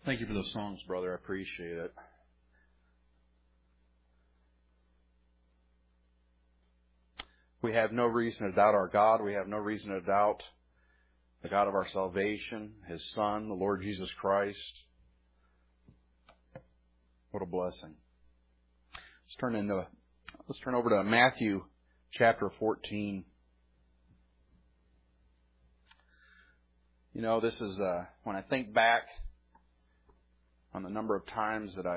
Thank you for those songs, brother. I appreciate it. We have no reason to doubt our God. We have no reason to doubt the God of our salvation, His Son, the Lord Jesus Christ. What a blessing. Let's turn over to Matthew chapter 14. You know, this is when I think back on the number of times that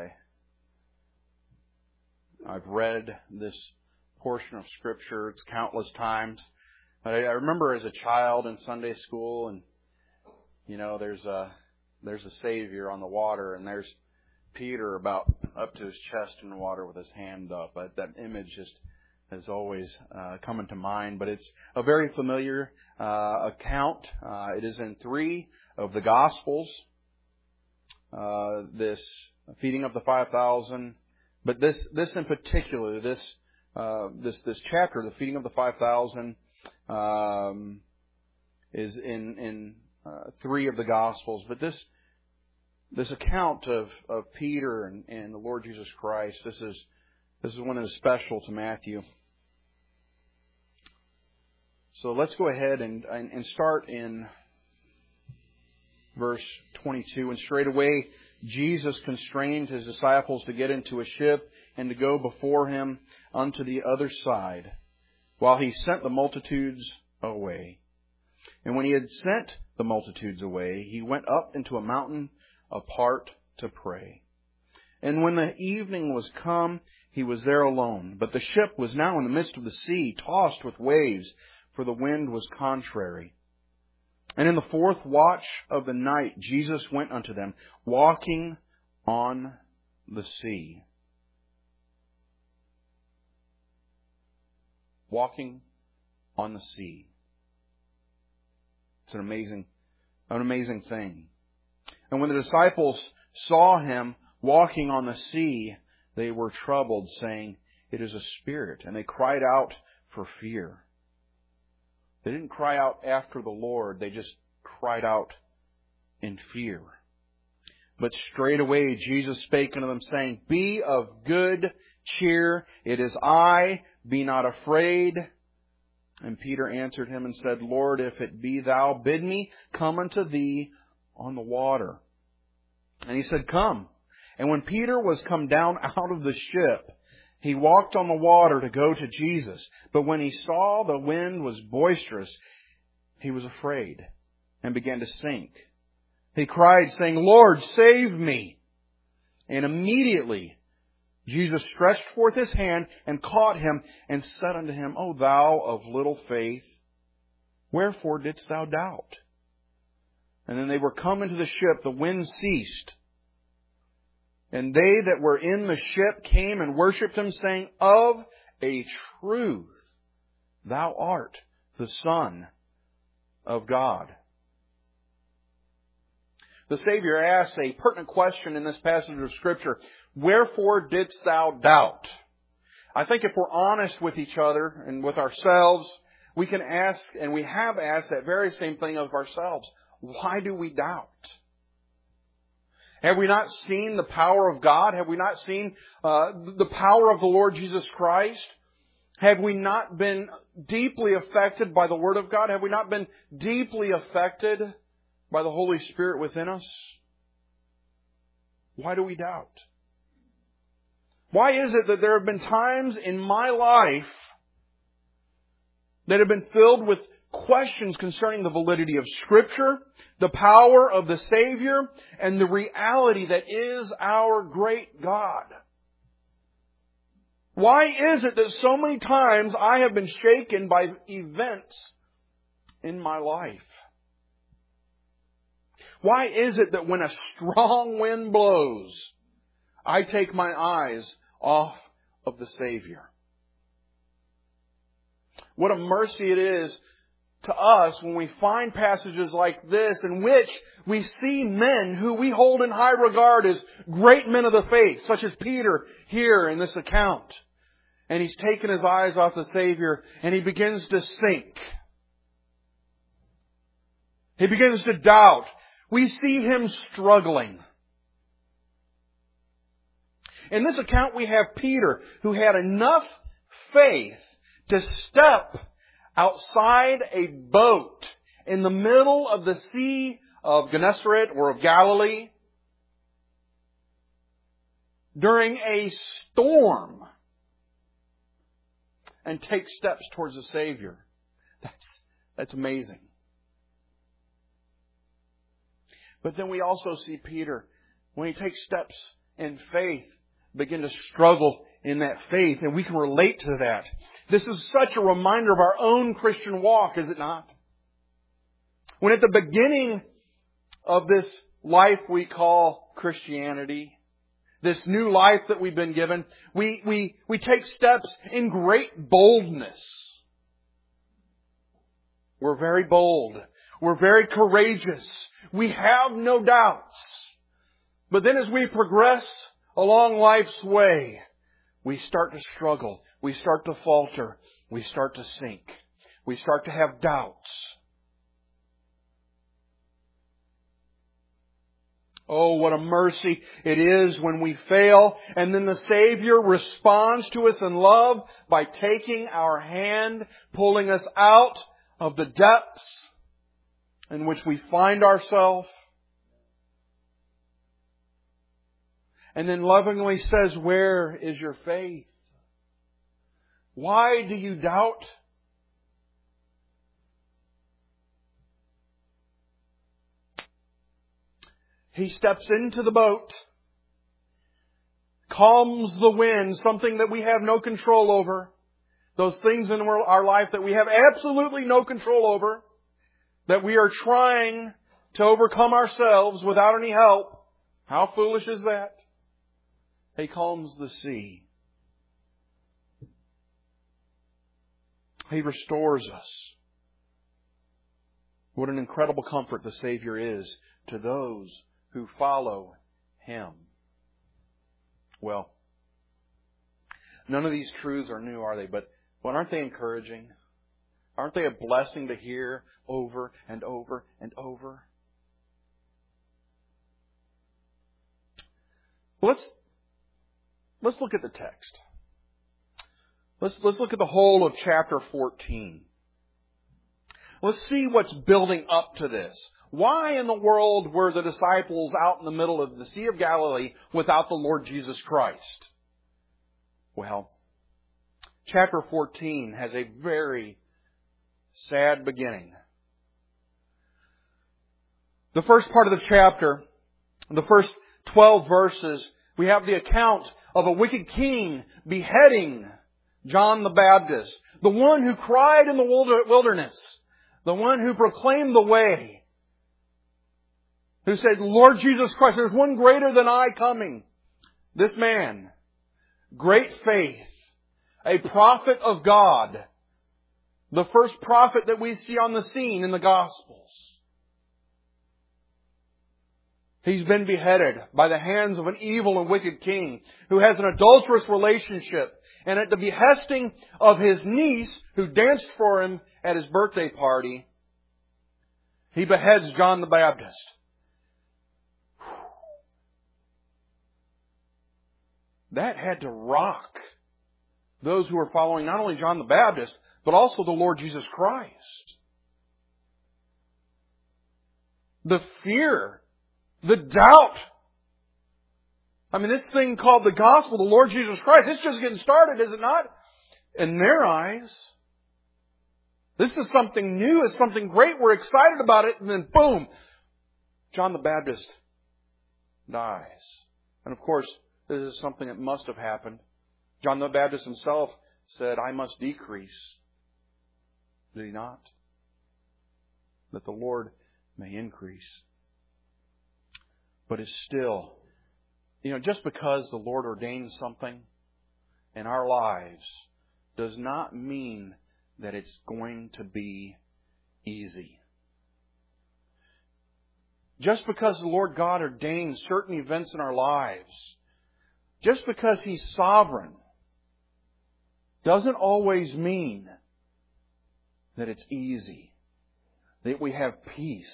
I've read this portion of Scripture. It's countless times. But I remember as a child in Sunday school, and you know, there's a Savior on the water, and there's Peter about up to his chest in the water with his hand up. That image just has always come into mind. But it's a very familiar account. It is in 3 of the Gospels. This feeding of the 5,000, but this in particular, this chapter, the feeding of the 5,000, is in 3 of the Gospels. But this account of Peter and the Lord Jesus Christ, this is one that is special to Matthew. So let's go ahead and start in verse 22. And straightway Jesus constrained His disciples to get into a ship and to go before Him unto the other side, while He sent the multitudes away. And when He had sent the multitudes away, He went up into a mountain apart to pray. And when the evening was come, He was there alone. But the ship was now in the midst of the sea, tossed with waves, for the wind was contrary. And in the 4th watch of the night, Jesus went unto them, walking on the sea. Walking on the sea. It's an amazing thing. And when the disciples saw Him walking on the sea, they were troubled, saying, "It is a spirit." And they cried out for fear. They didn't cry out after the Lord. They just cried out in fear. But straightway Jesus spake unto them, saying, "Be of good cheer. It is I. Be not afraid." And Peter answered Him and said, "Lord, if it be Thou, bid me come unto Thee on the water." And He said, "Come." And when Peter was come down out of the ship, he walked on the water to go to Jesus. But when he saw the wind was boisterous, he was afraid and began to sink. He cried, saying, "Lord, save me." And immediately Jesus stretched forth His hand and caught him and said unto him, "O thou of little faith, wherefore didst thou doubt?" And then they were come into the ship, the wind ceased. And they that were in the ship came and worshipped Him, saying, "Of a truth, Thou art the Son of God." The Savior asks a pertinent question in this passage of Scripture. Wherefore didst thou doubt? I think if we're honest with each other and with ourselves, we can ask, and we have asked that very same thing of ourselves. Why do we doubt? Have we not seen the power of God? Have we not seen the power of the Lord Jesus Christ? Have we not been deeply affected by the Word of God? Have we not been deeply affected by the Holy Spirit within us? Why do we doubt? Why is it that there have been times in my life that have been filled with questions concerning the validity of Scripture, the power of the Savior, and the reality that is our great God? Why is it that so many times I have been shaken by events in my life? Why is it that when a strong wind blows, I take my eyes off of the Savior? What a mercy it is to us when we find passages like this in which we see men who we hold in high regard as great men of the faith, such as Peter here in this account. And he's taken his eyes off the Savior and he begins to sink. He begins to doubt. We see him struggling. In this account we have Peter, who had enough faith to step outside a boat in the middle of the Sea of Gennesaret or of Galilee during a storm and take steps towards the Savior. That's amazing. But then we also see Peter, when he takes steps in faith, begin to struggle in that faith, and we can relate to that. This is such a reminder of our own Christian walk, is it not? When at the beginning of this life we call Christianity, this new life that we've been given, we take steps in great boldness. We're very bold. We're very courageous. We have no doubts. But then as we progress along life's way, we start to struggle. We start to falter. We start to sink. We start to have doubts. Oh, what a mercy it is when we fail, and then the Savior responds to us in love by taking our hand, pulling us out of the depths in which we find ourselves, and then lovingly says, "Where is your faith? Why do you doubt?" He steps into the boat, calms the wind, something that we have no control over. Those things in our life that we have absolutely no control over, that we are trying to overcome ourselves without any help. How foolish is that? He calms the sea. He restores us. What an incredible comfort the Savior is to those who follow Him. Well, none of these truths are new, are they? But aren't they encouraging? Aren't they a blessing to hear over and over and over? Well, let's look at the text. Let's look at the whole of chapter 14. Let's see what's building up to this. Why in the world were the disciples out in the middle of the Sea of Galilee without the Lord Jesus Christ? Well, chapter 14 has a very sad beginning. The first part of the chapter, the first 12 verses, we have the account of a wicked king beheading John the Baptist, the one who cried in the wilderness, the one who proclaimed the way, who said, "Lord Jesus Christ, there's one greater than I coming." This man, great faith, a prophet of God, the first prophet that we see on the scene in the Gospels. He's been beheaded by the hands of an evil and wicked king who has an adulterous relationship. And at the behesting of his niece, who danced for him at his birthday party, he beheads John the Baptist. That had to rock those who were following not only John the Baptist, but also the Lord Jesus Christ. The fear, the doubt. I mean, this thing called the gospel, the Lord Jesus Christ, it's just getting started, is it not? In their eyes, this is something new, it's something great, we're excited about it, and then boom, John the Baptist dies. And of course, this is something that must have happened. John the Baptist himself said, "I must decrease." Did he not? That the Lord may increase. But it's still, just because the Lord ordains something in our lives does not mean that it's going to be easy. Just because the Lord God ordains certain events in our lives, just because He's sovereign, doesn't always mean that it's easy, that we have peace.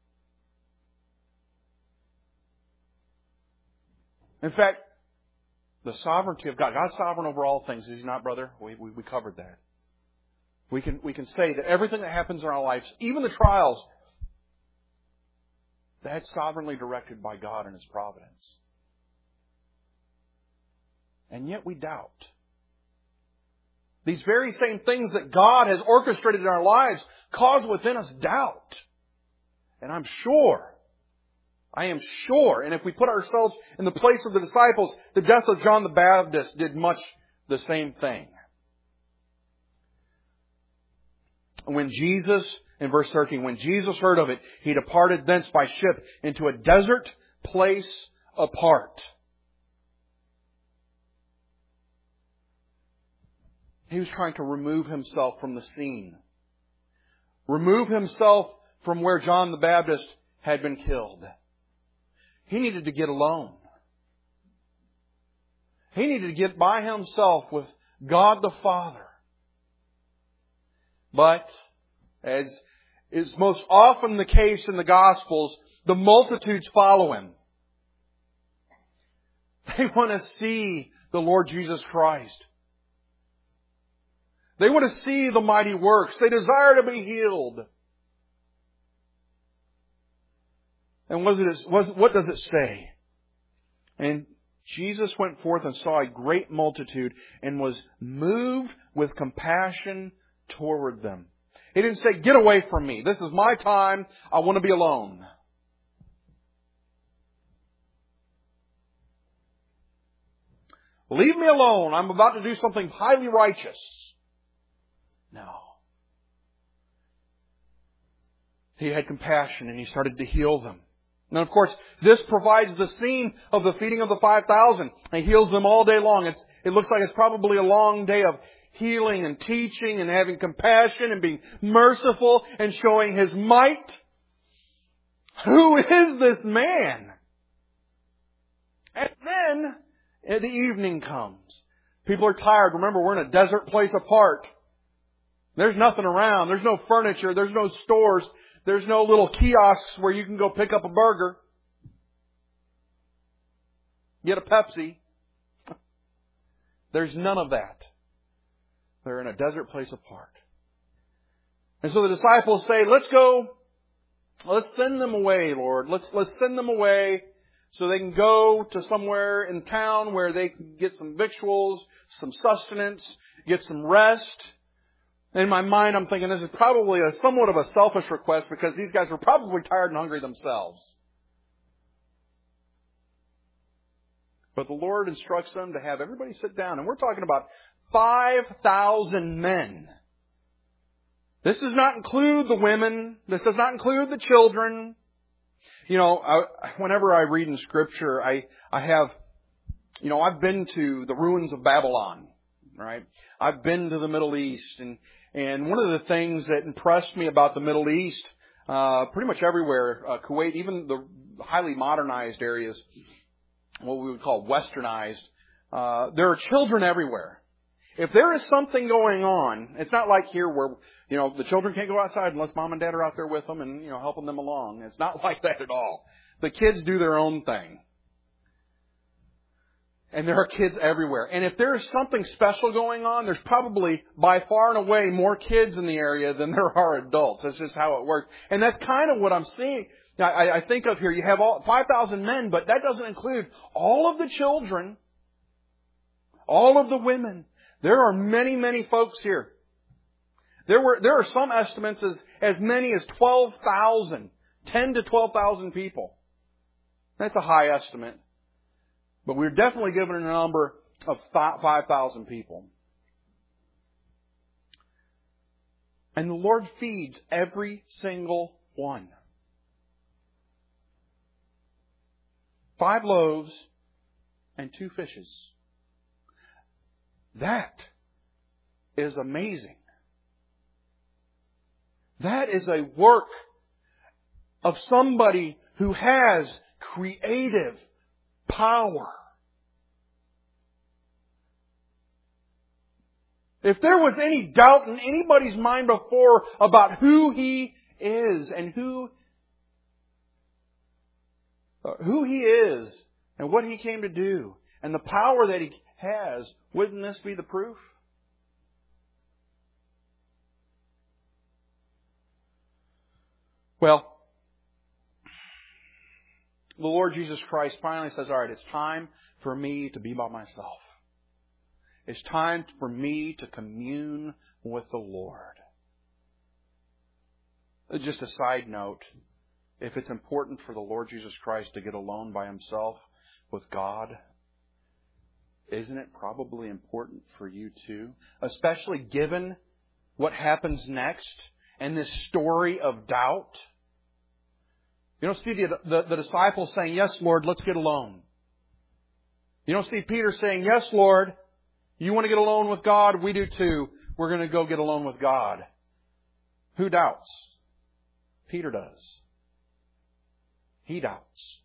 In fact, The sovereignty of God. God's sovereign over all things, is He not, brother? We covered that. We can say that everything that happens in our lives, even the trials, that's sovereignly directed by God and His providence. And yet we doubt. These very same things that God has orchestrated in our lives cause within us doubt. And I am sure, and if we put ourselves in the place of the disciples, the death of John the Baptist did much the same thing. When Jesus, in verse 13, when Jesus heard of it, He departed thence by ship into a desert place apart. He was trying to remove Himself from the scene. Remove Himself from where John the Baptist had been killed. He needed to get alone. He needed to get by Himself with God the Father. But, as is most often the case in the Gospels, the multitudes follow Him. They want to see the Lord Jesus Christ. They want to see the mighty works. They desire to be healed. And what does it say? And Jesus went forth and saw a great multitude and was moved with compassion toward them. He didn't say, get away from me. This is my time. I want to be alone. Leave me alone. I'm about to do something highly righteous. No. He had compassion and He started to heal them. And of course, this provides the scene of the feeding of the 5,000. He heals them all day long. It looks like it's probably a long day of healing and teaching and having compassion and being merciful and showing His might. Who is this man? And then the evening comes. People are tired. Remember, we're in a desert place apart. There's nothing around. There's no furniture. There's no stores. There's no little kiosks where you can go pick up a burger. Get a Pepsi. There's none of that. They're in a desert place apart. And so the disciples say, let's go. Let's send them away, Lord. Let's send them away so they can go to somewhere in town where they can get some victuals, some sustenance, get some rest. In my mind, I'm thinking this is probably somewhat of a selfish request because these guys were probably tired and hungry themselves. But the Lord instructs them to have everybody sit down. And we're talking about 5,000 men. This does not include the women. This does not include the children. You know, whenever I read in Scripture, I have, I've been to the ruins of Babylon, right? I've been to the Middle East. And one of the things that impressed me about the Middle East, pretty much everywhere, Kuwait, even the highly modernized areas, what we would call westernized, there are children everywhere. If there is something going on, it's not like here where, the children can't go outside unless mom and dad are out there with them and, helping them along. It's not like that at all. The kids do their own thing. And there are kids everywhere. And if there is something special going on, there's probably by far and away more kids in the area than there are adults. That's just how it works. And that's kind of what I'm seeing. I think of here, you have 5,000 men, but that doesn't include all of the children, all of the women. There are many, many folks here. There are some estimates as many as 12,000, 10 to 12,000 people. That's a high estimate. But we're definitely given a number of 5,000 people. And the Lord feeds every single one. 5 loaves and 2 fishes. That is amazing. That is a work of somebody who has creative power. If there was any doubt in anybody's mind before about who He is and who He is and what He came to do and the power that He has, wouldn't this be the proof? Well, the Lord Jesus Christ finally says, all right, it's time for me to be by myself. It's time for me to commune with the Lord. Just a side note, if it's important for the Lord Jesus Christ to get alone by Himself with God, isn't it probably important for you too? Especially given what happens next and this story of doubt. You don't see the disciples saying, yes, Lord, let's get alone. You don't see Peter saying, yes, Lord, you want to get alone with God? We do too. We're going to go get alone with God. Who doubts? Peter does. He doubts.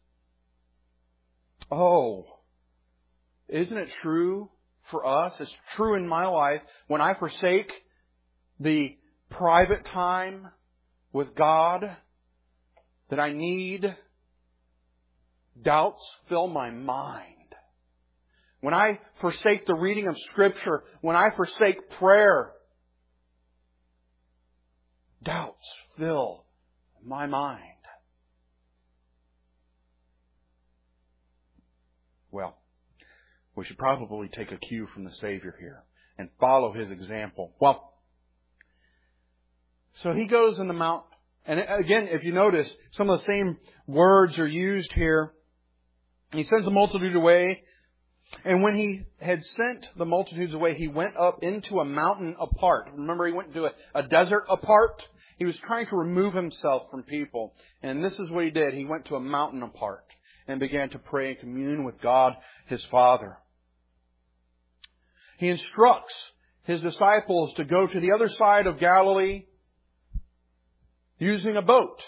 Oh, isn't it true for us? It's true in my life. When I forsake the private time with God that I need, doubts fill my mind. When I forsake the reading of Scripture, when I forsake prayer, doubts fill my mind. Well, we should probably take a cue from the Savior here and follow His example. Well, so He goes in the mount. And again, if you notice, some of the same words are used here. He sends the multitude away. And when He had sent the multitudes away, He went up into a mountain apart. Remember, He went into a desert apart. He was trying to remove Himself from people. And this is what He did. He went to a mountain apart and began to pray and commune with God, His Father. He instructs His disciples to go to the other side of Galilee using a boat.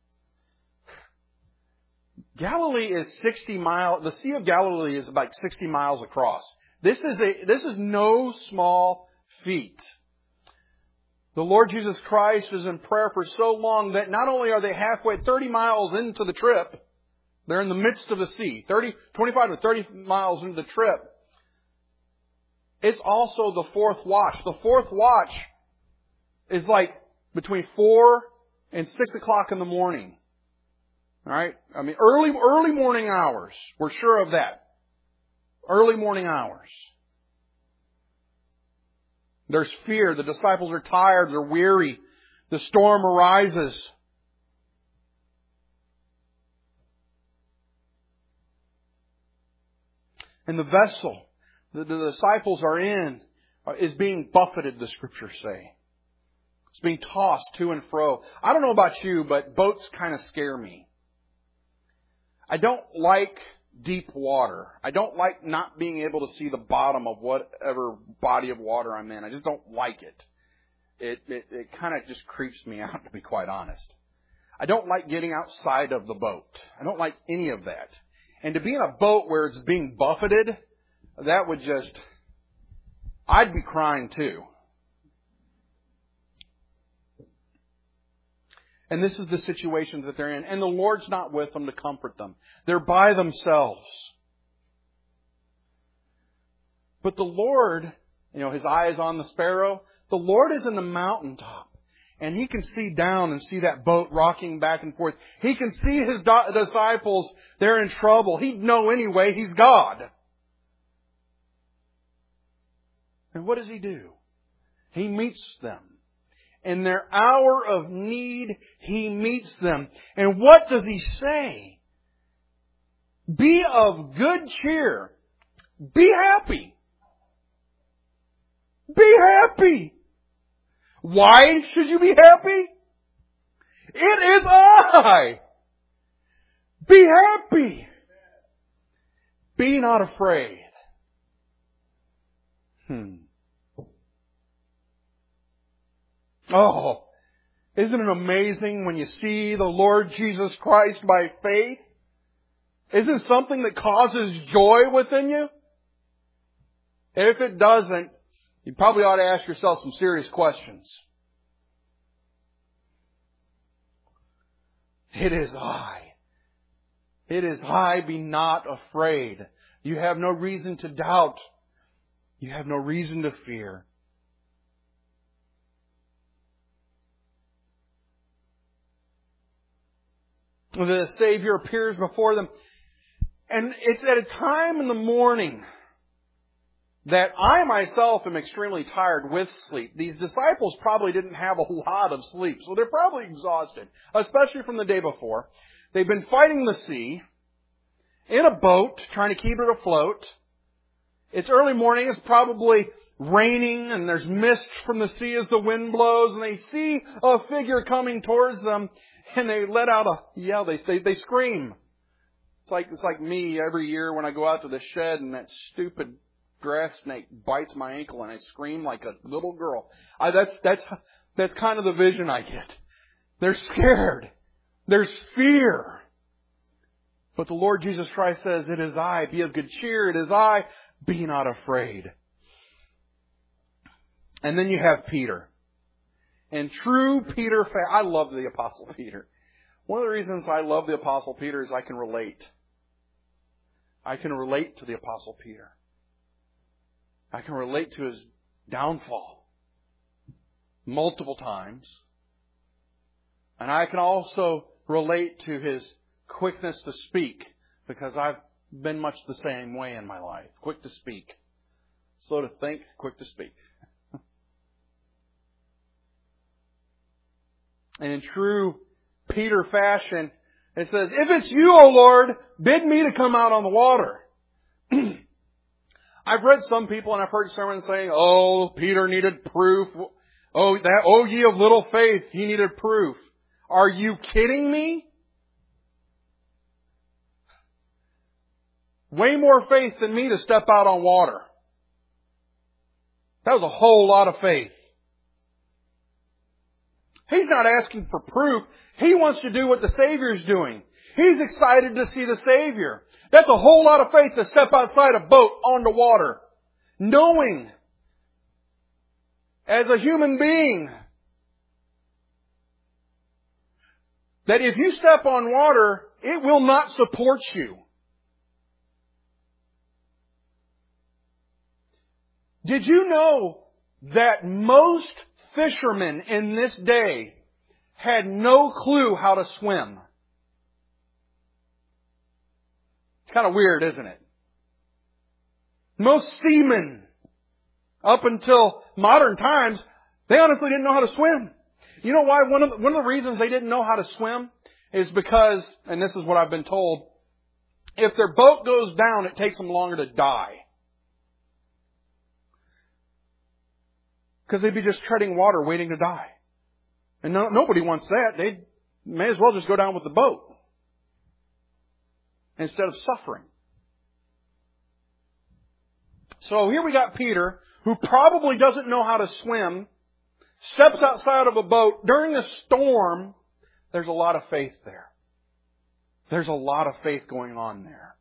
Galilee is 60 miles. The Sea of Galilee is about 60 miles across. This is no small feat. The Lord Jesus Christ is in prayer for so long that not only are they halfway, 30 miles into the trip, they're in the midst of the sea. 25 to 30 miles into the trip. It's also the fourth watch. The fourth watch is like between 4 and 6 o'clock in the morning. All right? I mean, early morning hours. We're sure of that. Early morning hours. There's fear. The disciples are tired. They're weary. The storm arises. And the vessel that the disciples are in is being buffeted, the Scriptures say. It's being tossed to and fro. I don't know about you, but boats kind of scare me. I don't like deep water. I don't like not being able to see the bottom of whatever body of water I'm in. I just don't like it. It kind of just creeps me out, to be quite honest. I don't like getting outside of the boat. I don't like any of that. And to be in a boat where it's being buffeted, that would just... I'd be crying too. And this is the situation that they're in. And the Lord's not with them to comfort them. They're by themselves. But the Lord, His eye is on the sparrow. The Lord is in the mountaintop. And He can see down and see that boat rocking back and forth. He can see His disciples. They're in trouble. He'd know anyway. He's God. And what does He do? He meets them. In their hour of need, He meets them. And what does He say? Be of good cheer. Be happy. Be happy. Why should you be happy? It is I. Be happy. Be not afraid. Oh, isn't it amazing when you see the Lord Jesus Christ by faith? Isn't it something that causes joy within you? If it doesn't, you probably ought to ask yourself some serious questions. It is I. It is I, be not afraid. You have no reason to doubt. You have no reason to fear. The Savior appears before them. And it's at a time in the morning that I myself am extremely tired with sleep. These disciples probably didn't have a lot of sleep, so they're probably exhausted, especially from the day before. They've been fighting the sea in a boat, trying to keep it afloat. It's early morning, it's probably raining, and there's mist from the sea as the wind blows, and they see a figure coming towards them, and they let out a yell. They scream. It's like me every year when I go out to the shed and that stupid grass snake bites my ankle and I scream like a little girl. That's kind of the vision I get. They're scared. There's fear. But the Lord Jesus Christ says, it is I, be of good cheer. It is I, be not afraid. And then you have Peter. And true Peter, I love the Apostle Peter. One of the reasons I love the Apostle Peter is I can relate. I can relate to the Apostle Peter. I can relate to his downfall multiple times. And I can also relate to his quickness to speak, because I've been much the same way in my life. Quick to speak. Slow to think, quick to speak. And in true Peter fashion, it says, if it's you, O Lord, bid me to come out on the water. I've read some people and I've heard sermons saying, oh, Peter needed proof. Oh, ye of little faith, he needed proof. Are you kidding me? Way more faith than me to step out on water. That was a whole lot of faith. He's not asking for proof. He wants to do what the Savior's doing. He's excited to see the Savior. That's a whole lot of faith to step outside a boat onto water, knowing as a human being that if you step on water, it will not support you. Did you know that most fishermen in this day had no clue how to swim? It's kind of weird, isn't it? Most seamen, up until modern times, they honestly didn't know how to swim. You know why? One of the reasons they didn't know how to swim is because, and this is what I've been told, if their boat goes down, it takes them longer to die. Because they'd be just treading water waiting to die. And nobody wants that. They may as well just go down with the boat instead of suffering. So here we got Peter, who probably doesn't know how to swim, steps outside of a boat during a storm. There's a lot of faith there. There's a lot of faith going on there.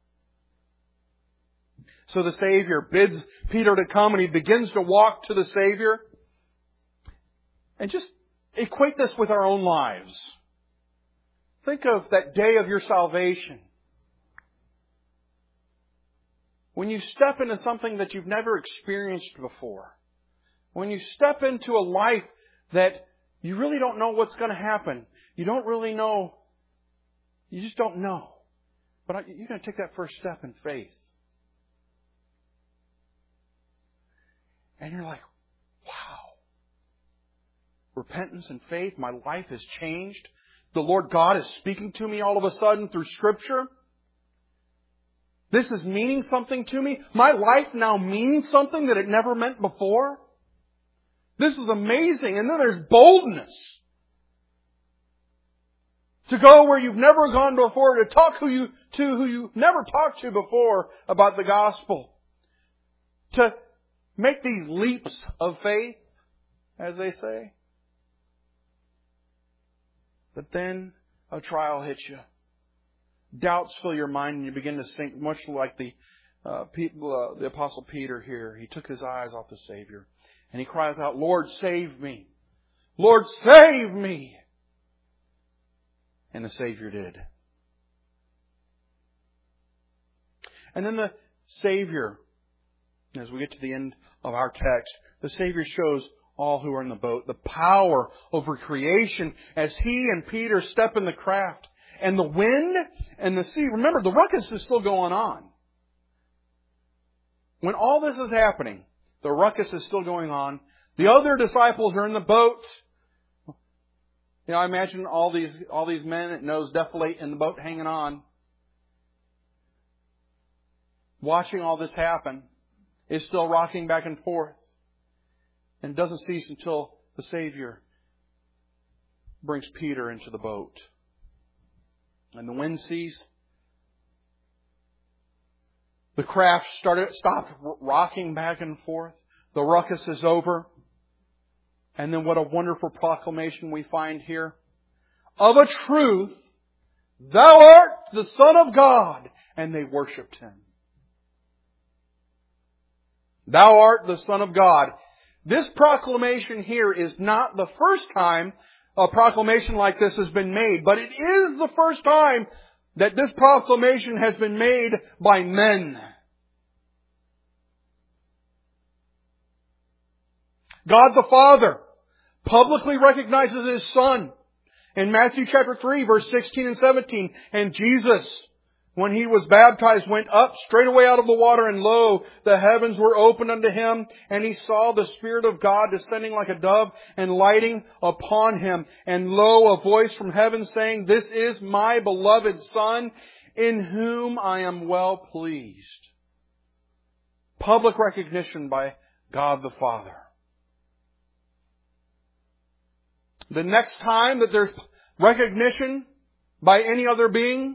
So the Savior bids Peter to come, and he begins to walk to the Savior. And just equate this with our own lives. Think of that day of your salvation. When you step into something that you've never experienced before. When you step into a life that you really don't know what's going to happen. You don't really know. You just don't know. But you're going to take that first step in faith. And you're like, wow. Repentance and faith, my life has changed. The Lord God is speaking to me all of a sudden through Scripture. This is meaning something to me. My life now means something that it never meant before. This is amazing. And then there's boldness. To go where you've never gone before, to talk who you've never talked to before about the gospel. To make these leaps of faith, as they say. But then a trial hits you. Doubts fill your mind and you begin to sink, much like the Apostle Peter here. He took his eyes off the Savior and he cries out, Lord, save me. Lord, save me. And the Savior did. And then the Savior, as we get to the end of our text, the Savior shows all who are in the boat the power over creation as He and Peter step in the craft. And the wind and the sea, remember, the ruckus is still going on. When all this is happening, the ruckus is still going on. The other disciples are in the boat. I imagine all these men at nose defilate in the boat hanging on, watching all this happen, is still rocking back and forth. And it doesn't cease until the Savior brings Peter into the boat. And the wind ceased. The craft stopped rocking back and forth. The ruckus is over. And then what a wonderful proclamation we find here. Of a truth, Thou art the Son of God. And they worshipped Him. Thou art the Son of God. This proclamation here is not the first time a proclamation like this has been made, but it is the first time that this proclamation has been made by men. God the Father publicly recognizes His Son in Matthew chapter 3, verse 16 and 17. And Jesus, when He was baptized, went up straightway out of the water, and lo, the heavens were opened unto Him, and He saw the Spirit of God descending like a dove and lighting upon Him. And lo, a voice from heaven saying, This is my beloved Son, in whom I am well pleased. Public recognition by God the Father. The next time that there's recognition by any other being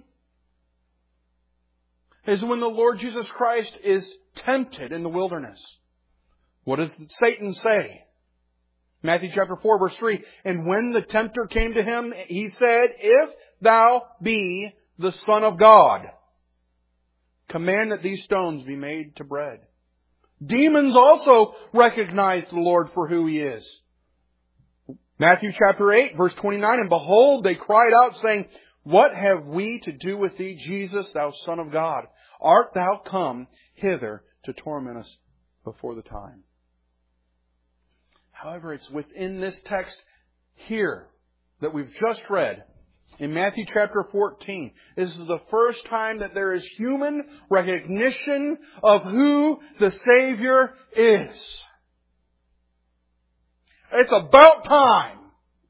is when the Lord Jesus Christ is tempted in the wilderness. What does Satan say? Matthew chapter 4, verse 3. And when the tempter came to Him, he said, If Thou be the Son of God, command that these stones be made to bread. Demons also recognize the Lord for who He is. Matthew chapter 8, verse 29, And behold, they cried out, saying, What have we to do with Thee, Jesus, Thou Son of God? Art Thou come hither to torment us before the time? However, it's within this text here that we've just read, in Matthew chapter 14, this is the first time that there is human recognition of who the Savior is. It's about time.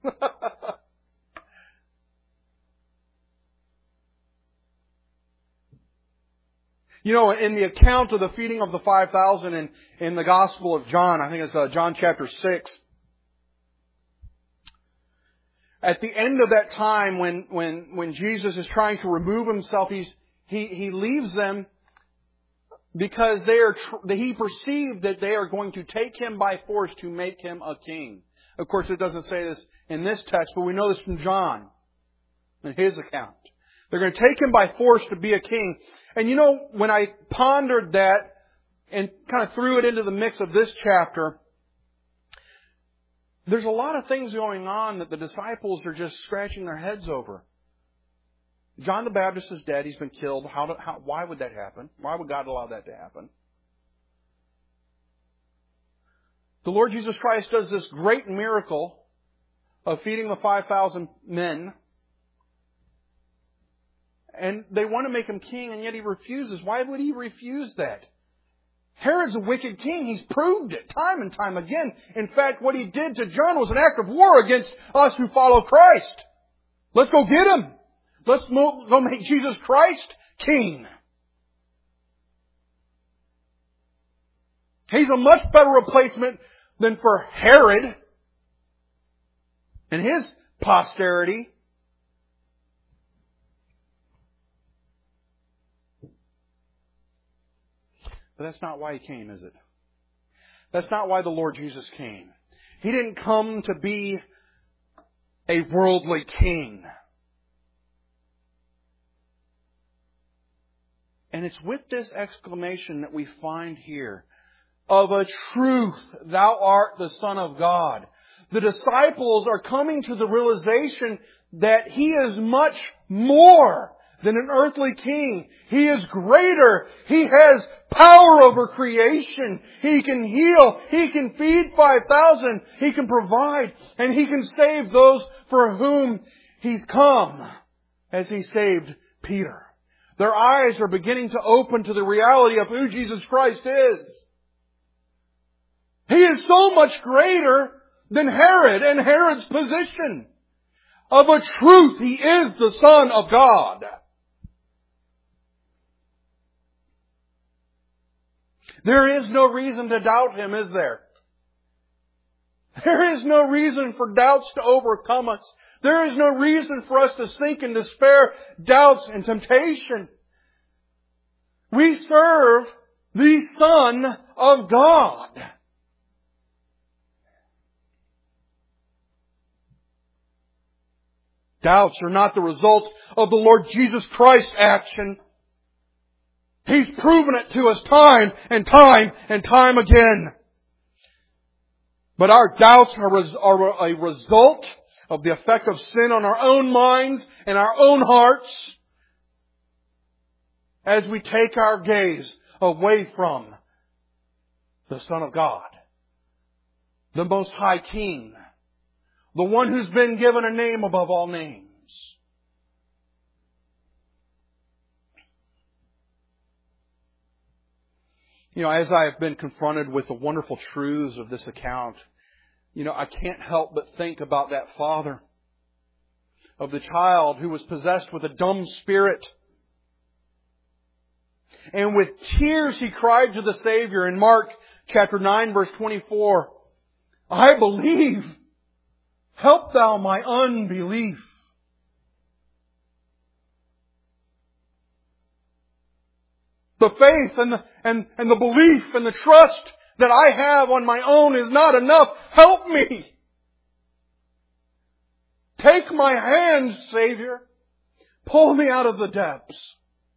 In the account of the feeding of the 5,000 in the Gospel of John, I think it's John chapter 6. At the end of that time, when Jesus is trying to remove Himself, he leaves them because he perceived that they are going to take Him by force to make Him a king. Of course, it doesn't say this in this text, but we know this from John, in his account. They're going to take Him by force to be a king. And when I pondered that and kind of threw it into the mix of this chapter, there's a lot of things going on that the disciples are just scratching their heads over. John the Baptist is dead. He's been killed. Why would that happen? Why would God allow that to happen? The Lord Jesus Christ does this great miracle of feeding the 5,000 men. And they want to make Him king, and yet He refuses. Why would He refuse that? Herod's a wicked king. He's proved it time and time again. In fact, what he did to John was an act of war against us who follow Christ. Let's go get him. Let's go make Jesus Christ king. He's a much better replacement than for Herod and his posterity. But that's not why He came, is it? That's not why the Lord Jesus came. He didn't come to be a worldly king. And it's with this exclamation that we find here, of a truth, Thou art the Son of God. The disciples are coming to the realization that He is much more than an earthly king. He is greater. He has power over creation. He can heal. He can feed 5,000. He can provide. And He can save those for whom He's come, as He saved Peter. Their eyes are beginning to open to the reality of who Jesus Christ is. He is so much greater than Herod and Herod's position. Of a truth, He is the Son of God. There is no reason to doubt Him, is there? There is no reason for doubts to overcome us. There is no reason for us to sink in despair, doubts, and temptation. We serve the Son of God. Doubts are not the result of the Lord Jesus Christ's action. He's proven it to us time and time and time again. But our doubts are a result of the effect of sin on our own minds and our own hearts as we take our gaze away from the Son of God, the Most High King, the one who's been given a name above all names. As I have been confronted with the wonderful truths of this account, I can't help but think about that father of the child who was possessed with a dumb spirit. And with tears he cried to the Savior in Mark chapter 9 verse 24, "I believe. Help Thou my unbelief." The faith and the belief and the trust that I have on my own is not enough. Help me. Take my hand, Savior. Pull me out of the depths.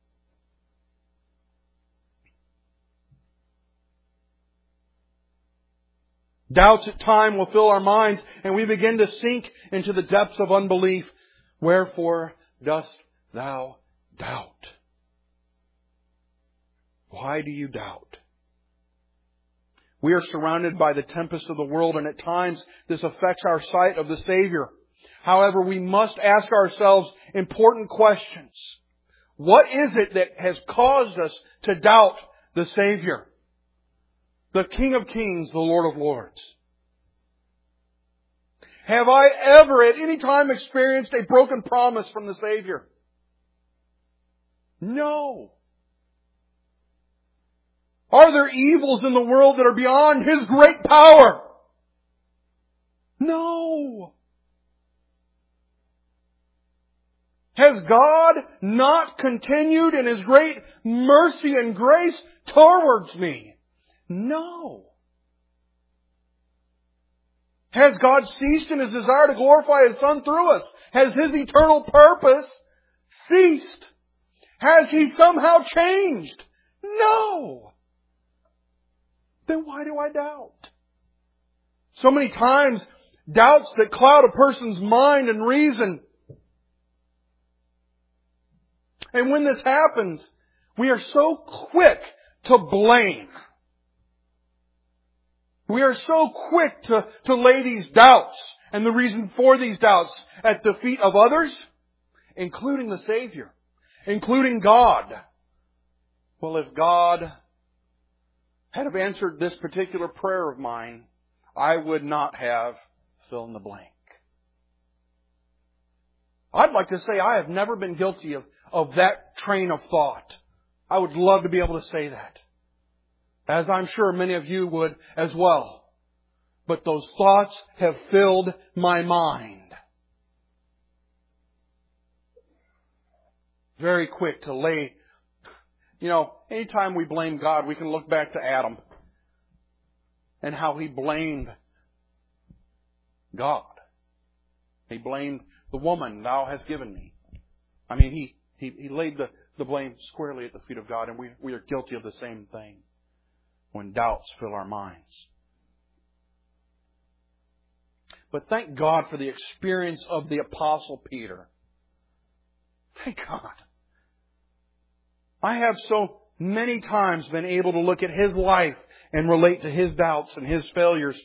Doubts at times will fill our minds and we begin to sink into the depths of unbelief. Wherefore dost thou doubt? Why do you doubt? We are surrounded by the tempests of the world, and at times this affects our sight of the Savior. However, we must ask ourselves important questions. What is it that has caused us to doubt the Savior, the King of Kings, the Lord of Lords? Have I ever at any time experienced a broken promise from the Savior? No. Are there evils in the world that are beyond His great power? No. Has God not continued in His great mercy and grace towards me? No. Has God ceased in His desire to glorify His Son through us? Has His eternal purpose ceased? Has He somehow changed? No. Then why do I doubt? So many times, doubts that cloud a person's mind and reason. And when this happens, we are so quick to blame. We are so quick to lay these doubts and the reason for these doubts at the feet of others, including the Savior, including God. Well, if God had have answered this particular prayer of mine, I would not have fill in the blank. I'd like to say I have never been guilty of that train of thought. I would love to be able to say that, as I'm sure many of you would as well. But those thoughts have filled my mind. Very quick to lay. Anytime we blame God, we can look back to Adam and how he blamed God. He blamed the woman thou hast given me. I mean, he laid the blame squarely at the feet of God, and we are guilty of the same thing when doubts fill our minds. But thank God for the experience of the Apostle Peter. Thank God. I have so many times been able to look at his life and relate to his doubts and his failures.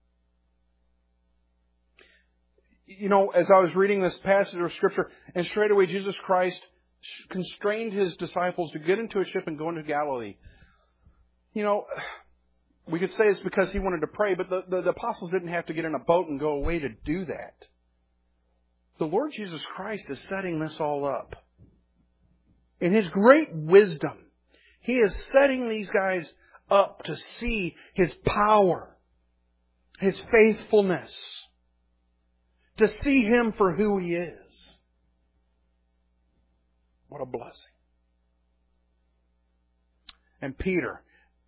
You know, as I was reading this passage of Scripture, and straight away Jesus Christ constrained His disciples to get into a ship and go into Galilee. You know, we could say it's because He wanted to pray, but the apostles didn't have to get in a boat and go away to do that. The Lord Jesus Christ is setting this all up. In His great wisdom, He is setting these guys up to see His power, His faithfulness, to see Him for who He is. What a blessing. And Peter,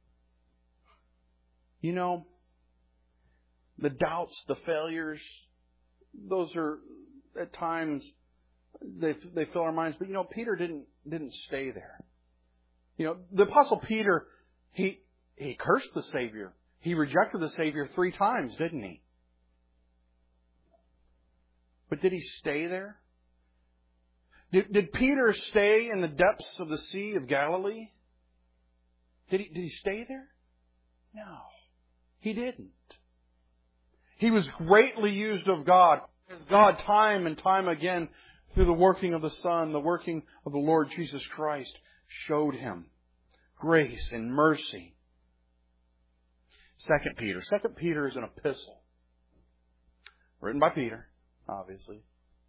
you know, the doubts, the failures, those are at times they fill our minds. But you know, Peter didn't stay there. You know, the Apostle Peter, he cursed the Savior. He rejected the Savior 3 times, didn't he? But did he stay there? Did Peter stay in the depths of the Sea of Galilee? Did he stay there? No, he didn't. He was greatly used of God. As God, time and time again, through the working of the Son, the working of the Lord Jesus Christ, showed him grace and mercy. 2 Peter. 2 Peter is an epistle written by Peter, obviously.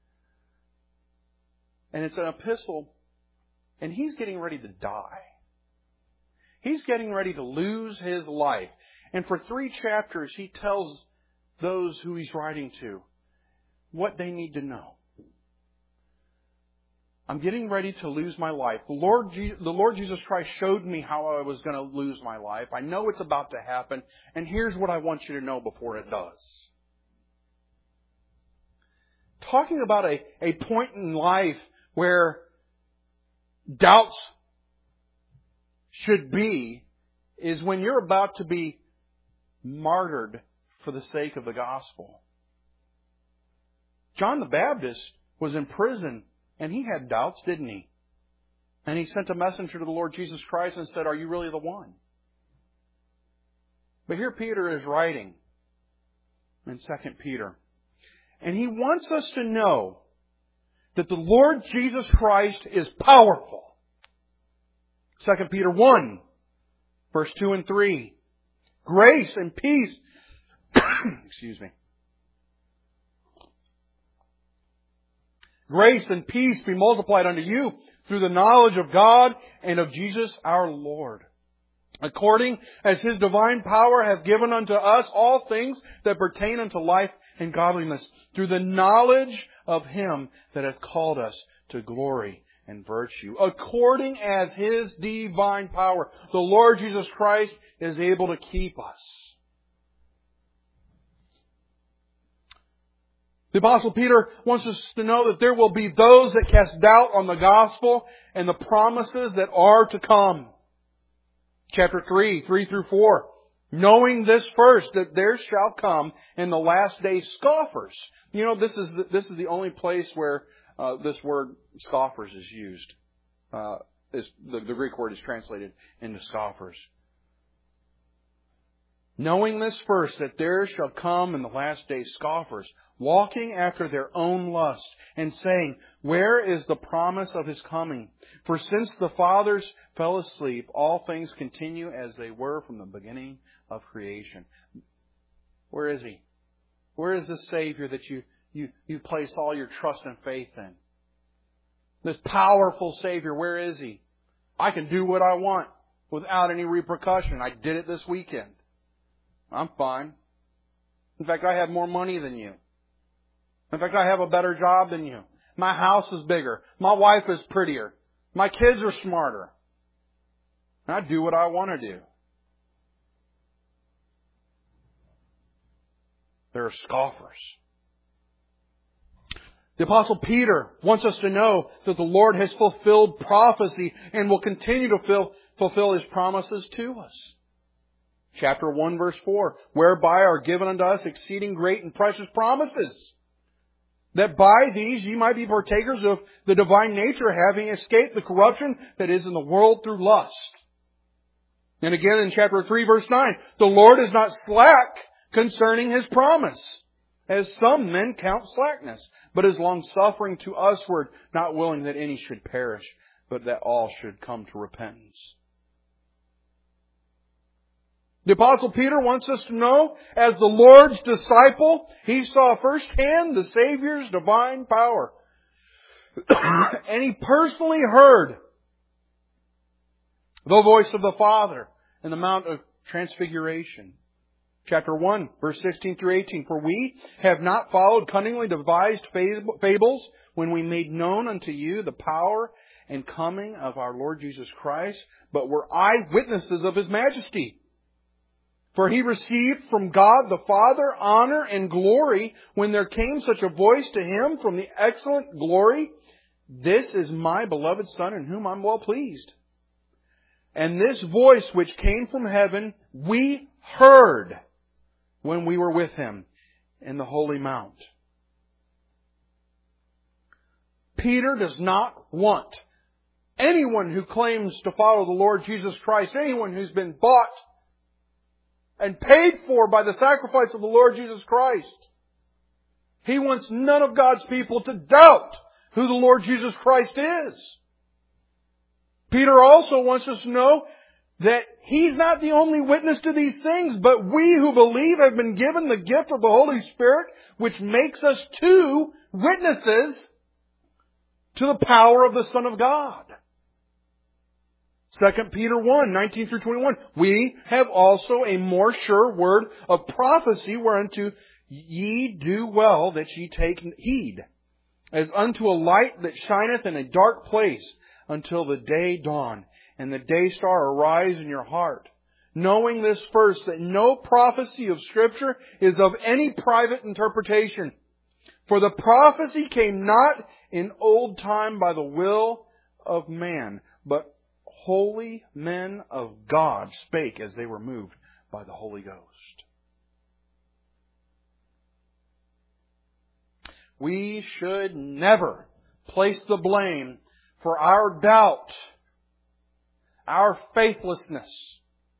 And it's an epistle, and he's getting ready to die. He's getting ready to lose his life. And for 3 chapters, he tells those who he's writing to what they need to know. I'm getting ready to lose my life. The Lord Jesus Christ showed me how I was going to lose my life. I know it's about to happen, and here's what I want you to know before it does. Talking about a point in life where doubts should be is when you're about to be martyred for the sake of the gospel. John the Baptist was in prison and he had doubts, didn't he? And he sent a messenger to the Lord Jesus Christ and said, "Are you really the one?" But here Peter is writing in 2 Peter. And he wants us to know that the Lord Jesus Christ is powerful. 2 Peter 1, verse 2 and 3. Grace and peace. Excuse me. Grace and peace be multiplied unto you through the knowledge of God and of Jesus our Lord, according as His divine power hath given unto us all things that pertain unto life and godliness, through the knowledge of Him that hath called us to glory and virtue, according as His divine power, the Lord Jesus Christ, is able to keep us. The Apostle Peter wants us to know that there will be those that cast doubt on the gospel and the promises that are to come. Chapter 3, 3 through 4. Knowing this first, that there shall come in the last days scoffers. You know, this is the only place where this word scoffers is used. The Greek word is translated into scoffers. Knowing this first, that there shall come in the last days scoffers, walking after their own lust, and saying, Where is the promise of His coming? For since the fathers fell asleep, all things continue as they were from the beginning of creation. Where is He? Where is the Savior that you place all your trust and faith in? This powerful Savior, where is He? I can do what I want without any repercussion. I did it this weekend. I'm fine. In fact, I have more money than you. In fact, I have a better job than you. My house is bigger. My wife is prettier. My kids are smarter. And I do what I want to do. There are scoffers. The Apostle Peter wants us to know that the Lord has fulfilled prophecy and will continue to fulfill His promises to us. Chapter 1, verse 4, whereby are given unto us exceeding great and precious promises. that by these ye might be partakers of the divine nature, having escaped the corruption that is in the world through lust. And again in chapter 3 verse 9, the Lord is not slack concerning His promise, as some men count slackness, but is long-suffering to usward, not willing that any should perish, but that all should come to repentance. The Apostle Peter wants us to know, as the Lord's disciple, he saw firsthand the Savior's divine power. And he personally heard the voice of the Father in the Mount of Transfiguration. Chapter 1, verse 16 through 18. For we have not followed cunningly devised fables when we made known unto you the power and coming of our Lord Jesus Christ, but were eyewitnesses of His majesty. For He received from God the Father honor and glory when there came such a voice to Him from the excellent glory, This is my beloved Son in whom I'm well pleased. And this voice which came from heaven we heard when we were with Him in the holy mount. Peter does not want anyone who claims to follow the Lord Jesus Christ, anyone who's been bought and paid for by the sacrifice of the Lord Jesus Christ. He wants none of God's people to doubt who the Lord Jesus Christ is. Peter also wants us to know that he's not the only witness to these things, but we who believe have been given the gift of the Holy Spirit, which makes us two witnesses to the power of the Son of God. 2 Peter 1, 19 through 21. We have also a more sure word of prophecy, whereunto ye do well that ye take heed, as unto a light that shineth in a dark place, until the day dawn, and the day star arise in your heart. Knowing this first, that no prophecy of Scripture is of any private interpretation. For the prophecy came not in old time by the will of man, but holy men of God spake as they were moved by the Holy Ghost. We should never place the blame for our doubt, our faithlessness,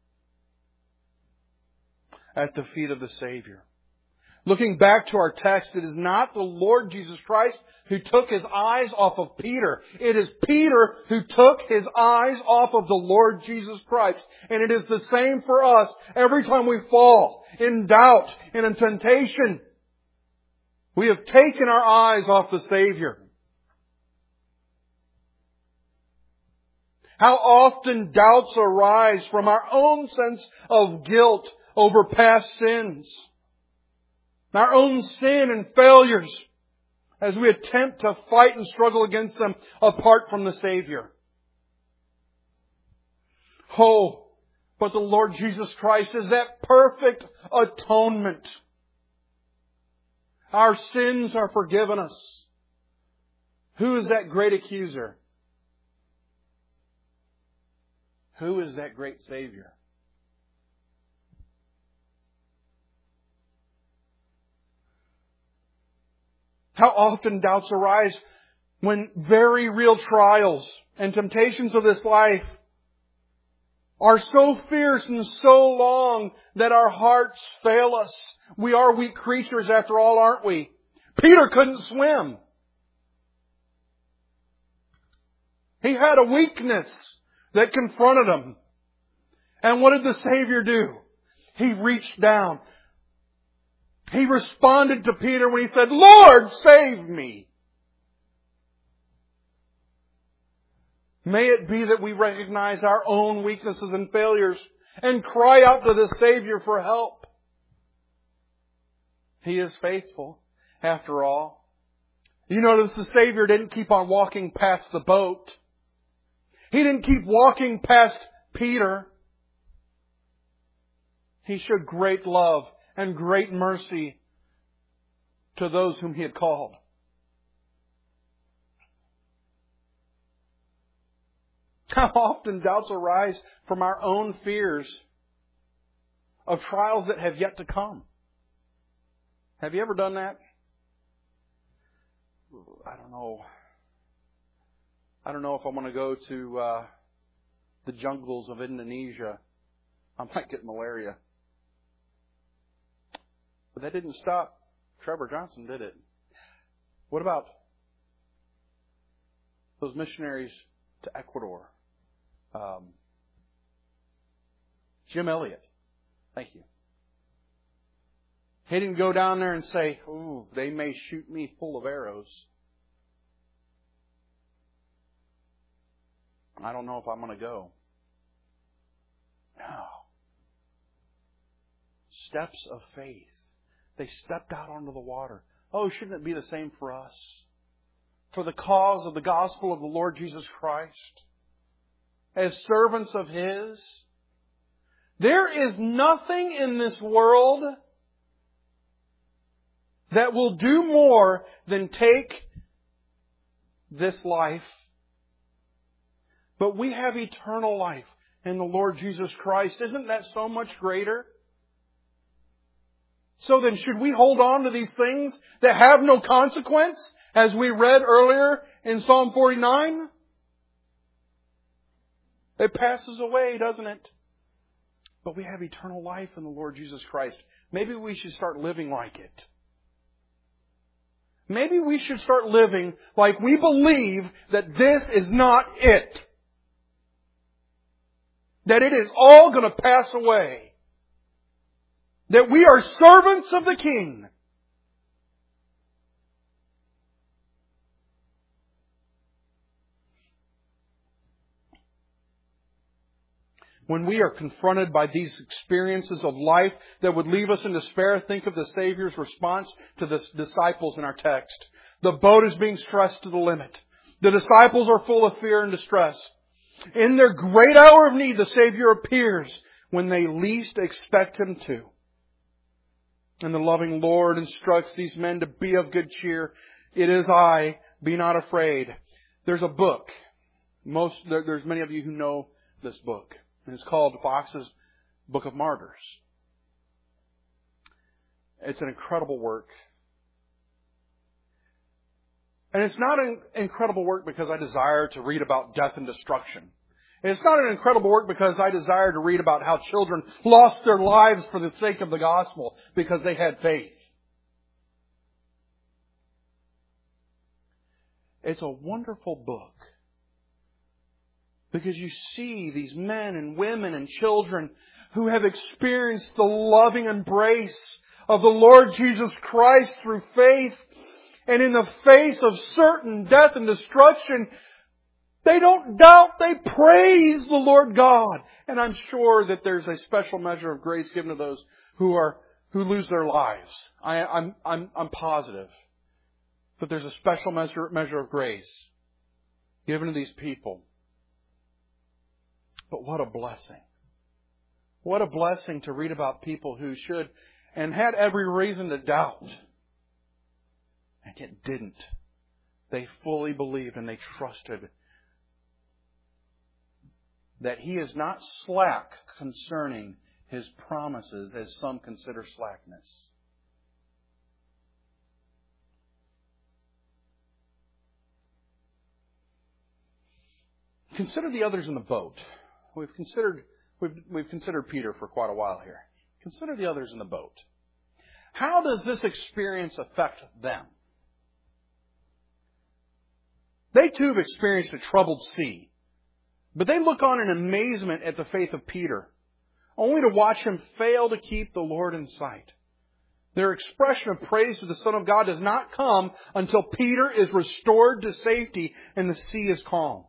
at the feet of the Savior. Looking back to our text, it is not the Lord Jesus Christ who took His eyes off of Peter. It is Peter who took his eyes off of the Lord Jesus Christ. And it is the same for us every time we fall in doubt and in temptation. We have taken our eyes off the Savior. How often doubts arise from our own sense of guilt over past sins. Our own sin and failures as we attempt to fight and struggle against them apart from the Savior. Oh, but the Lord Jesus Christ is that perfect atonement. Our sins are forgiven us. Who is that great accuser? Who is that great Savior? How often doubts arise when very real trials and temptations of this life are so fierce and so long that our hearts fail us. We are weak creatures after all, aren't we? Peter couldn't swim. He had a weakness that confronted him. And what did the Savior do? He reached down. He responded to Peter when he said, Lord, save me. May it be that we recognize our own weaknesses and failures and cry out to the Savior for help. He is faithful, after all. You notice the Savior didn't keep on walking past the boat. He didn't keep walking past Peter. He showed great love and great mercy to those whom He had called. How often doubts arise from our own fears of trials that have yet to come. Have you ever done that? I don't know. I don't know if I want to go to the jungles of Indonesia. I might get malaria. But that didn't stop Trevor Johnson, did it? What about those missionaries to Ecuador? Jim Elliot. Thank you. He didn't go down there and say, "Ooh, they may shoot me full of arrows. I don't know if I'm going to go." No. Steps of faith. They stepped out onto the water. Oh, shouldn't it be the same for us? For the cause of the gospel of the Lord Jesus Christ. As servants of His. There is nothing in this world that will do more than take this life. But we have eternal life in the Lord Jesus Christ. Isn't that so much greater? So then should we hold on to these things that have no consequence, as we read earlier in Psalm 49? It passes away, doesn't it? But we have eternal life in the Lord Jesus Christ. Maybe we should start living like it. Maybe we should start living like we believe that this is not it. That it is all going to pass away. That we are servants of the King. When we are confronted by these experiences of life that would leave us in despair, think of the Savior's response to the disciples in our text. The boat is being stressed to the limit. The disciples are full of fear and distress. In their great hour of need, the Savior appears when they least expect Him to. And the loving Lord instructs these men to be of good cheer. It is I, be not afraid. There's a book. There's many of you who know this book. And it's called Fox's Book of Martyrs. It's an incredible work. And it's not an incredible work because I desire to read about death and destruction. It's not an incredible work because I desire to read about how children lost their lives for the sake of the gospel because they had faith. It's a wonderful book because you see these men and women and children who have experienced the loving embrace of the Lord Jesus Christ through faith. And in the face of certain death and destruction, they don't doubt, they praise the Lord God. And I'm sure that there's a special measure of grace given to those who lose their lives. I'm positive that there's a special measure of grace given to these people. But what a blessing. What a blessing to read about people who should and had every reason to doubt. And yet didn't. They fully believed and they trusted that He is not slack concerning His promises, as some consider slackness. Consider the others in the boat. We've considered Peter for quite a while here. Consider the others in the boat. How does this experience affect them? They too have experienced a troubled sea. But they look on in amazement at the faith of Peter, only to watch him fail to keep the Lord in sight. Their expression of praise to the Son of God does not come until Peter is restored to safety and the sea is calmed.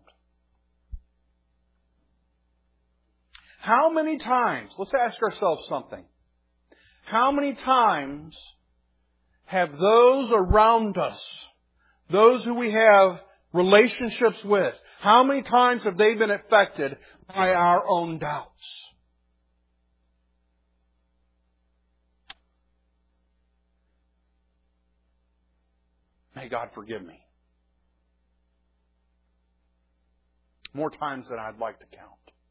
How many times, let's ask ourselves something. How many times have those around us, those who we have relationships with, how many times have they been affected by our own doubts? May God forgive me. More times than I'd like to count.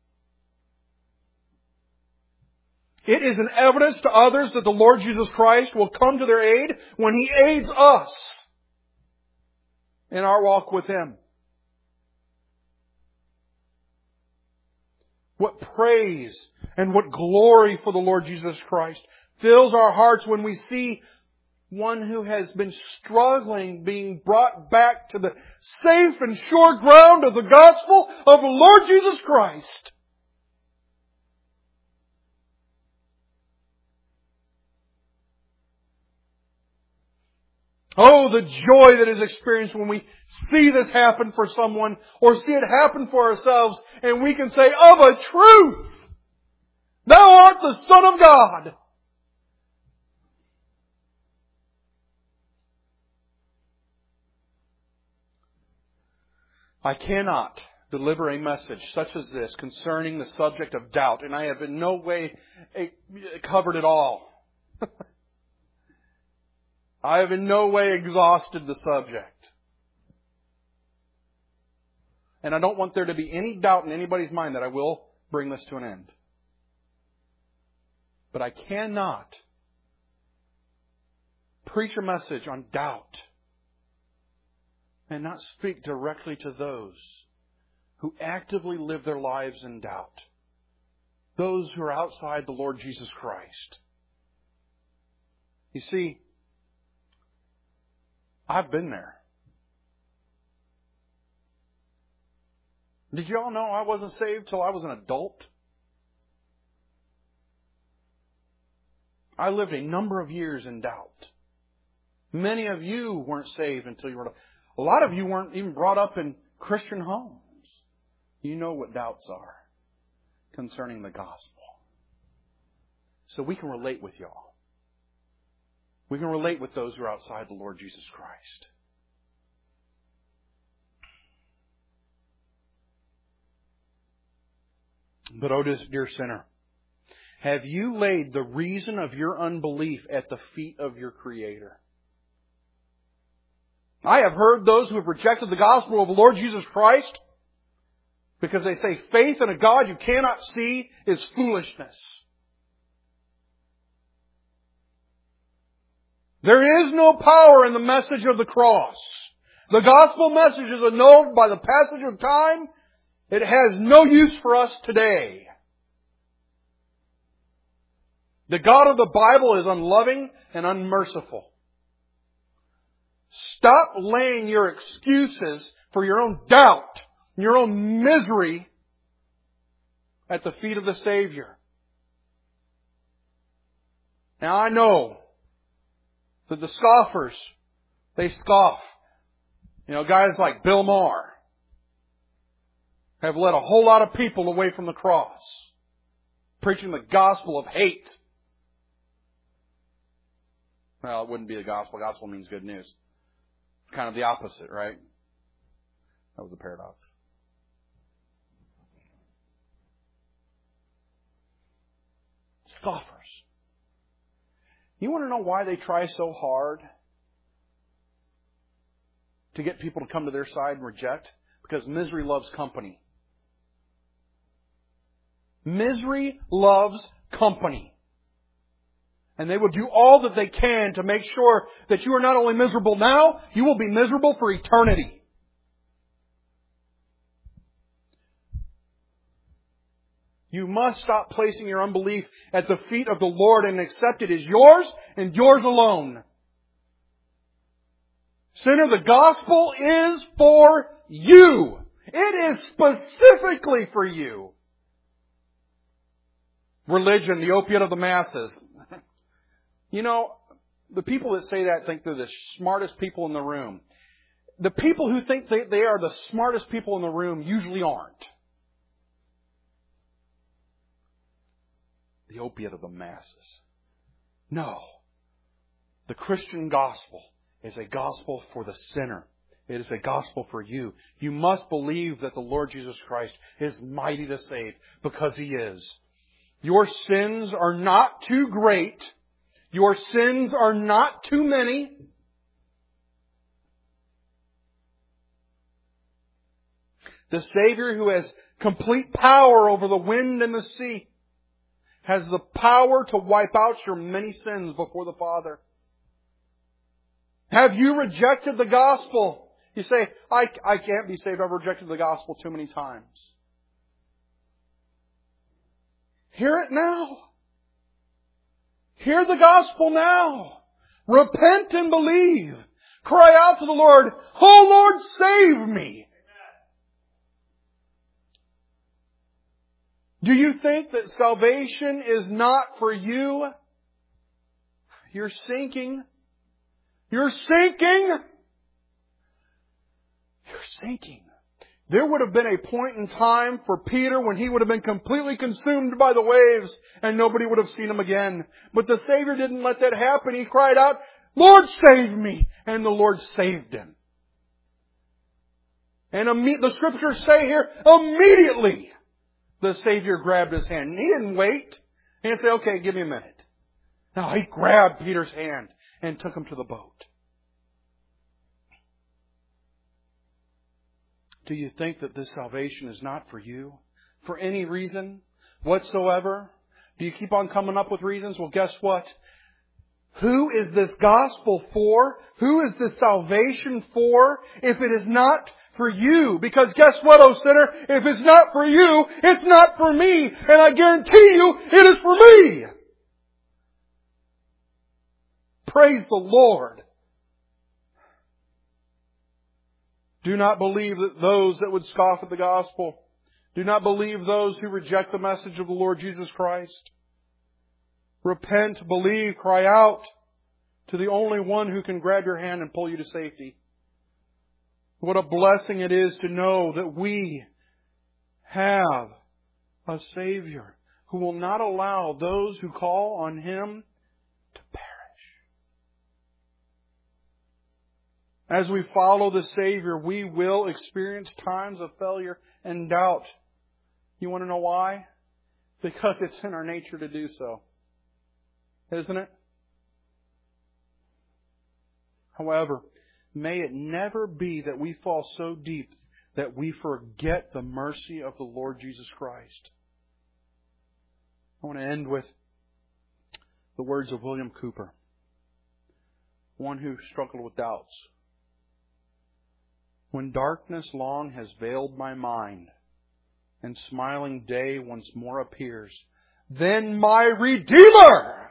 It is an evidence to others that the Lord Jesus Christ will come to their aid when He aids us. in our walk with Him. What praise and what glory for the Lord Jesus Christ fills our hearts when we see one who has been struggling being brought back to the safe and sure ground of the gospel of the Lord Jesus Christ. Oh, the joy that is experienced when we see this happen for someone or see it happen for ourselves and we can say, of a truth, Thou art the Son of God. I cannot deliver a message such as this concerning the subject of doubt, and I have in no way covered it all. I have in no way exhausted the subject. And I don't want there to be any doubt in anybody's mind that I will bring this to an end. But I cannot preach a message on doubt and not speak directly to those who actively live their lives in doubt. Those who are outside the Lord Jesus Christ. You see, I've been there. Did you all know I wasn't saved till I was an adult? I lived a number of years in doubt. Many of you weren't saved until you were adult. A lot of you weren't even brought up in Christian homes. You know what doubts are concerning the gospel. So we can relate with y'all. We can relate with those who are outside the Lord Jesus Christ. But, oh, dear sinner, have you laid the reason of your unbelief at the feet of your Creator? I have heard those who have rejected the gospel of the Lord Jesus Christ because they say faith in a God you cannot see is foolishness. There is no power in the message of the cross. The gospel message is annulled by the passage of time. It has no use for us today. The God of the Bible is unloving and unmerciful. Stop laying your excuses for your own doubt, your own misery at the feet of the Savior. Now I know that the scoffers, they scoff. You know, guys like Bill Maher have led a whole lot of people away from the cross, preaching the gospel of hate. Well, it wouldn't be the gospel. Gospel means good news. It's kind of the opposite, right? That was a paradox. Scoffers. You want to know why they try so hard to get people to come to their side and reject? Because misery loves company. Misery loves company. And they will do all that they can to make sure that you are not only miserable now, you will be miserable for eternity. You must stop placing your unbelief at the feet of the Lord and accept it as yours and yours alone. Sinner, the gospel is for you. It is specifically for you. Religion, the opiate of the masses. You know, the people that say that think they're the smartest people in the room. The people who think they are the smartest people in the room usually aren't. The opiate of the masses. No. The Christian gospel is a gospel for the sinner. It is a gospel for you. You must believe that the Lord Jesus Christ is mighty to save, because He is. Your sins are not too great. Your sins are not too many. The Savior, who has complete power over the wind and the sea, has the power to wipe out your many sins before the Father. Have you rejected the gospel? You say, I can't be saved. I've rejected the gospel too many times. Hear it now. Hear the gospel now. Repent and believe. Cry out to the Lord, "Oh Lord, save me." Do you think that salvation is not for you? You're sinking. You're sinking. You're sinking. There would have been a point in time for Peter when he would have been completely consumed by the waves and nobody would have seen him again. But the Savior didn't let that happen. He cried out, "Lord, save me!" And the Lord saved him. And the Scriptures say here, immediately the Savior grabbed his hand. And He didn't wait. He didn't say, "Okay, give me a minute." No, He grabbed Peter's hand and took him to the boat. Do you think that this salvation is not for you? For any reason whatsoever? Do you keep on coming up with reasons? Well, guess what? Who is this gospel for? Who is this salvation for? If it is not for you. Because guess what, oh sinner? If it's not for you, it's not for me. And I guarantee you, it is for me. Praise the Lord. Do not believe that those that would scoff at the gospel. Do not believe those who reject the message of the Lord Jesus Christ. Repent, believe, cry out to the only one who can grab your hand and pull you to safety. What a blessing it is to know that we have a Savior who will not allow those who call on Him to perish. As we follow the Savior, we will experience times of failure and doubt. You want to know why? Because it's in our nature to do so. Isn't it? However, may it never be that we fall so deep that we forget the mercy of the Lord Jesus Christ. I want to end with the words of William Cooper, one who struggled with doubts. When darkness long has veiled my mind, and smiling day once more appears, then my Redeemer!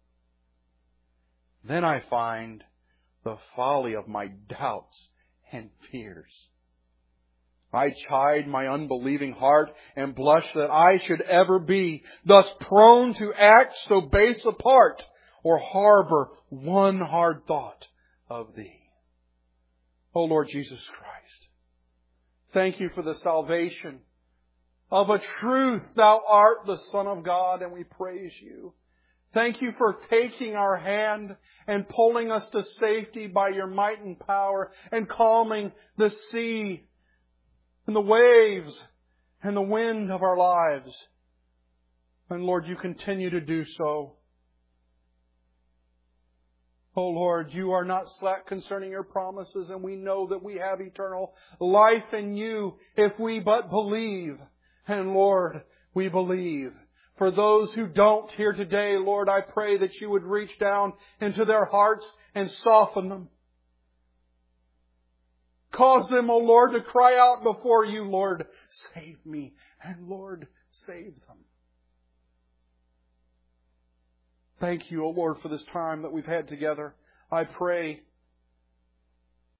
Then I find the folly of my doubts and fears. I chide my unbelieving heart and blush that I should ever be thus prone to act so base a part or harbor one hard thought of Thee. O Lord Jesus Christ, thank You for the salvation of a truth. Thou art the Son of God, and we praise You. Thank You for taking our hand and pulling us to safety by Your might and power and calming the sea and the waves and the wind of our lives. And Lord, You continue to do so. Oh Lord, You are not slack concerning Your promises, and we know that we have eternal life in You if we but believe. And Lord, we believe. For those who don't here today, Lord, I pray that You would reach down into their hearts and soften them. Cause them, O Lord, to cry out before You, Lord, save me. And Lord, save them. Thank You, O Lord, for this time that we've had together. I pray